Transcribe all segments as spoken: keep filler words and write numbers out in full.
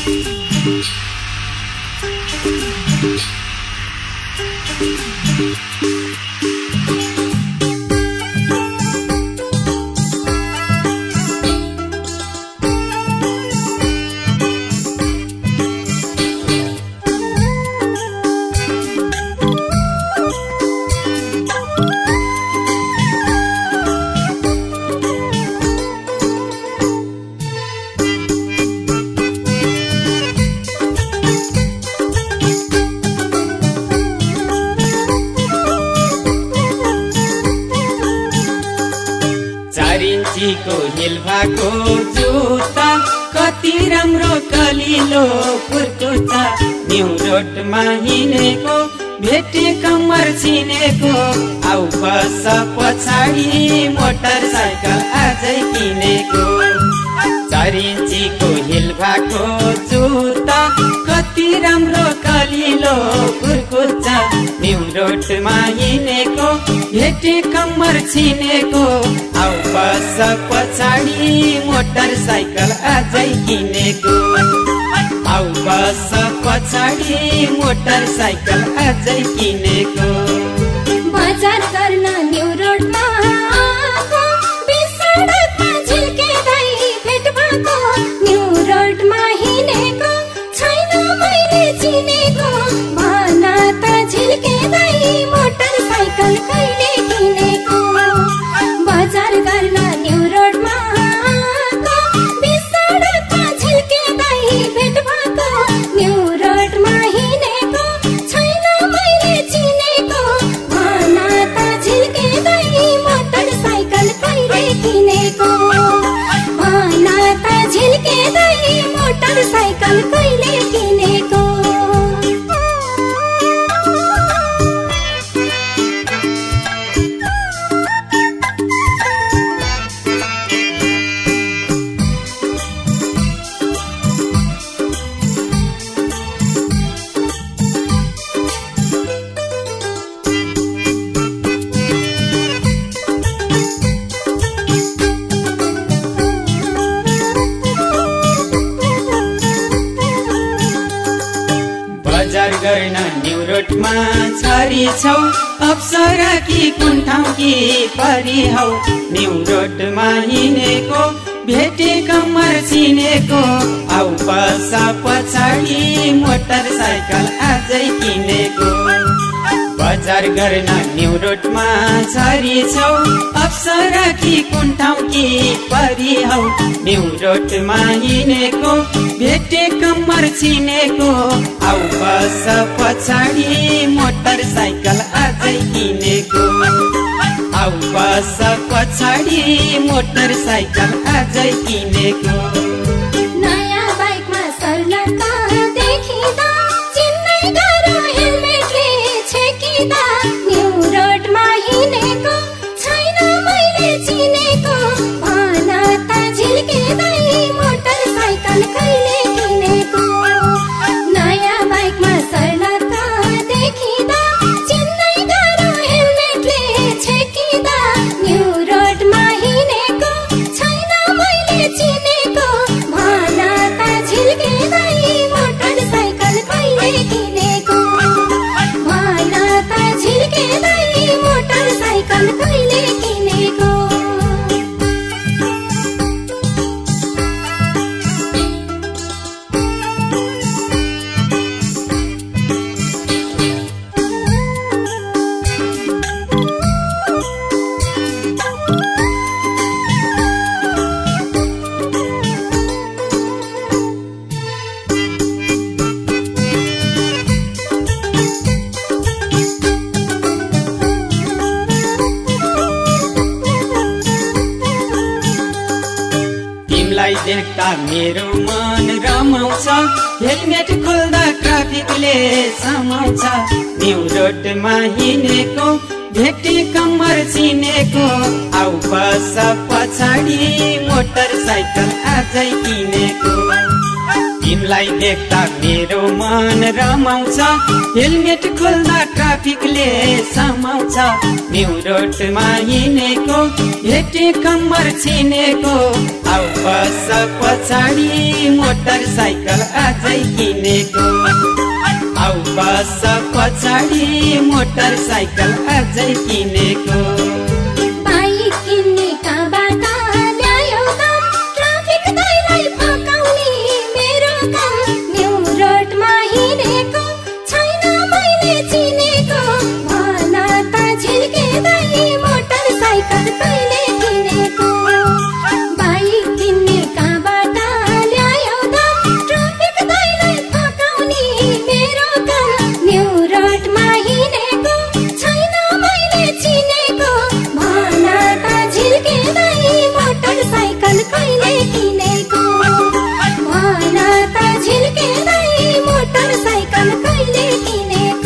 को हिल भएको जुत्ता कति राम्रो कलिलो कुर्कुच्चा न्यू रोडमा हिँडेको भेटे कम्मर चिनेको आउ बस पछाडि मोटरसाइकल आजै किनेको चार इन्चीको हिल भएको जुत्ता कति राम्रो कलिलो कुर्कुच्चा न्यू रोडमा हिँडेको भेटे कम्मर चिनेको आउ बस पछाडि मोटरसाइकल आजै किनेको आउ बस पछाडि मोटरसाइकल आजै किनेको बजार गर्न न्यू रोडमा आएको बिसडकमा झिल्केदै भेट भएको न्यू रोडमा हिँडेको छैन मैले चिनेको भन त झिल्केदै मोटरसाइकल कहिले किनेको बजार गर्न न्यू रोडमा आएको बिसडकमा झिल्केदै भेट भएको न्यू रोडमा हिँडेको छैन मैले चिनेको भन त झिल्केदै मोटरसाइकल कहिले किनेको भन त झिल्केदै मोटरसाइकल कहिले किनेको बजार गर्न न्यू रोडमा छरी छौ अप्सरा कि कुन ठाउँ कि परी हौ न्यू रोडमा हिँडेको भेटे कम्मर चिनेको आउ बस पछाडि मोटरसाइकल आजै किनेको बजार गर्न न्यू रोडमा छरी छौ अप्सरा कि कुन ठाउँ कि परी हौ न्यू रोडमा हिँडेको भेटे कम्मर चिनेको आउ बस पछाडि मोटरसाइकल आजै किनेको आउ बस पछाडि मोटरसाइकल आजै किनेको नयाँ बाइकमा सर्लका देखिँदा चिन्नै गाह्रो हेलमेटले छेकिँदा न्यू रोडमा हिँडेको छैन मैले चिनेको भन त झिल्केदै मोटरसाइकल कहिले किनेको नयाँ बाइकमा सर्लका देखिँदा चिन्नै गाह्रो हेलमेटले छेकिँदा न्यू रोडमा हिँडेको छैन मैले चिनेको भन त झिल्केदै मोटरसाइकल कहिले किनेको भन त झिल्केदै मोटरसाइकल कहिले किनेको तिमीलाई देख्दा मेरो मन रमाउँछ हेलमेट खोल्दा ट्राफिकले समाउँछ न्यू रोडमा हिँडेको भेटे कम्मर चिनेको आउ बस पछाडि मोटरसाइकल आजै किनेको तिमलाई देख्दा मेरो मन रमाउँछ हेलमेट खोल्दा ट्राफिकले समाउँछ न्यू रोडमा हिँडेको भेटे कम्मर छिनेको आउ बस पछाडि मोटरसाइकल अझै किनेको आउ बस पछाडि मोटरसाइकल अझै किनेको बाइक किन्ने कहाँबाट ल्यायो दाम ट्राफिक दैलाई फकाउने मेरो काम न्यू रोडमा हिँडेको छैन मैले चिनेको भन त झिल्केदै मोटरसाइकल कहिले किनेको बाइक किन्ने कहाँबाट ल्यायो दाम ट्राफिक दैलाई फकाउने मेरो काम न्यू रोडमा हिँडेको छैन मैले चिनेको भन त झिल्केदै मोटरसाइकल कहिले किनेको भन त झिल्केदै मोटरसाइकल कहिले किनेको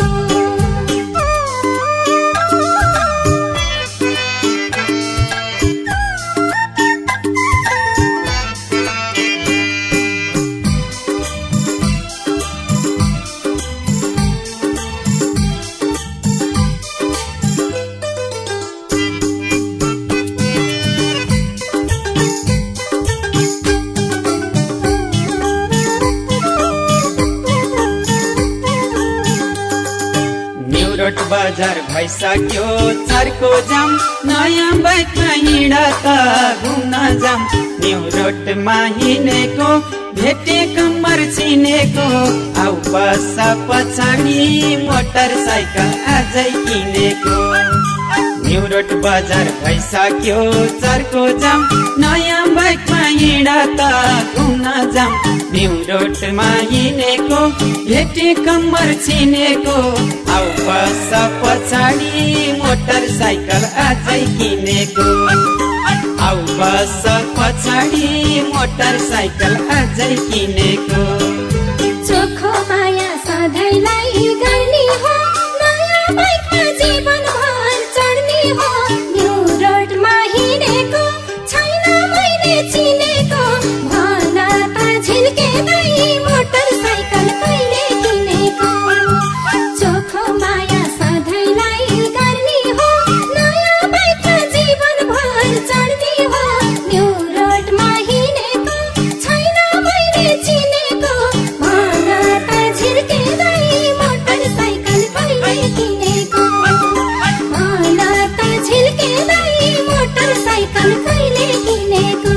न्यू रोड बजार भइसक्यो चारको जाम नयाँ बाइकमा हिँड त घुम्न जाम न्यू रोडमा हिँडेको भेटे कम्मर छिनेको आउ बस पछाडि मोटरसाइकल अझै किनेको न्यू रोड बजार भइसक्यो चारको जाम नयाँ बाइकमा हिँड त घुम्न जाम न्यू रोडमा हिँडेको भेटे कम्मर छिनेको आउ बस पछाडि मोटरसाइकल अझै किनेको आउ बस पछाडि मोटरसाइकल अझै किनेको चोखो माया सधैँलाई गर्ने हो नयाँ बाइकमा जीवनभर चढ्ने हो न्यू रोडमा हिँडेको छैन मैले चिनेको भन त झिल्केदै मोटरसाइकल कहिले किनेको चोखो माया सधैँलाई गर्ने हो नयाँ बाइकमा जीवनभर चढ्ने हो न्यू रोडमा हिँडेको छैन मैले चिनेको भन त झिल्केदै मोटरसाइकल कहिले किनेको भन त झिल्केदै मोटरसाइकल कहिले किनेको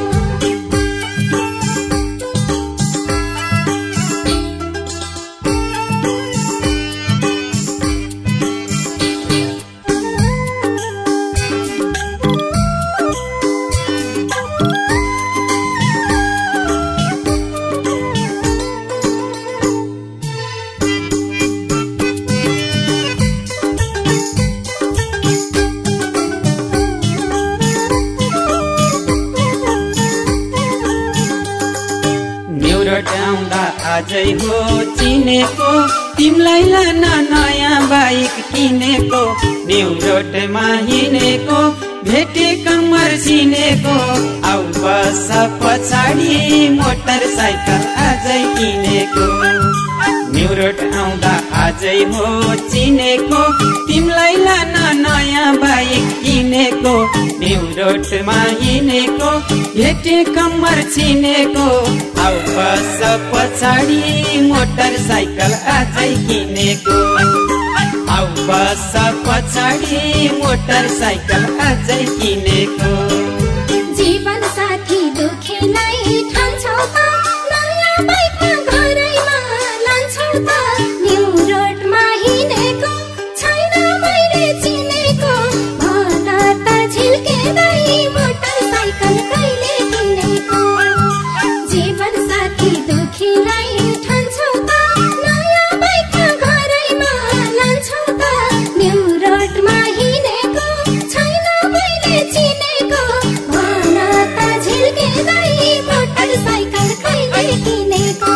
न्यू रोड आउँदा आजै हो चिनेको तिमलाई लान नयाँ बाइक किनेको न्यू रोडमा हिँडेको भेटे कम्मर छिनेको आउ बस पछाडि मोटरसाइकल अझै किनेको न्यू रोड आउँदा आजै हो चिनेको तिमलाई लान नयाँ बाइक किनेको न्यू रोडमा हिँडेको भेटे कम्मर छिनेको आउ बस पछाडि मोटरसाइकल अझै किनेको आउ बस पछाडि मोटरसाइकल अझै किनेको जीवन साथी दुखेलाई ठान्छौ त नयाँ बाइकमा घरैमा लान्छौ त न्यू रोडमा हिँडेको छैन मैले चिनेको भन त झिल्केदै मोटरसाइकल कहिले किनेको जीवन साथी दुखेलाई ठान्छौ त नयाँ बाइकमा घरैमा लान्छौ त न्यू रोडमा हिँडेको छैन मैले चिनेको भन त झिल्केदै मोटरसाइकल कहिले किनेको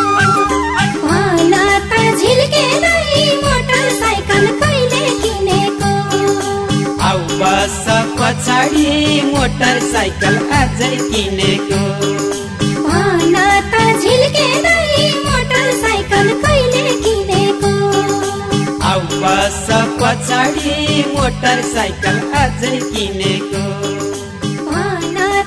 भन त झिल्केदै मोटरसाइकल कहिले किनेको आउ बस पछाडि मोटरसाइकल अझै किनेको भन त झिल्केदै पछाडि मोटरसाइकल अझै किनेको भन